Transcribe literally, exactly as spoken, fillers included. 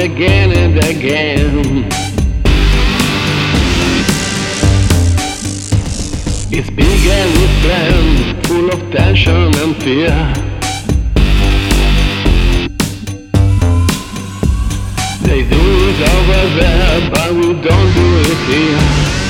again and again. It's big and it's planned, full of tension and fear. They do it over there, but we don't do it here.